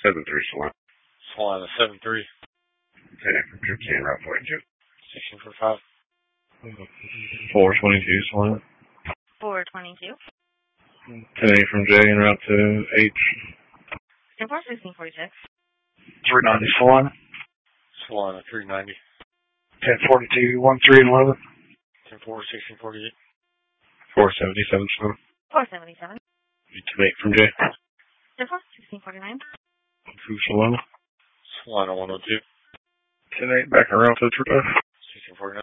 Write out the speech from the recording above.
7-3 Solana. Solana 7-3. Okay, from Japan, Route 42. 1645. 422 Solana. 422. 1080 from J and route to H. 1646. 390 Solana. Solana 390. 1042, 13 and 11. 10-4, 1648. 477 Solana. 477. 1080 from J. 1649. 2 Solana. Solana 102. 10-8 back around to 35.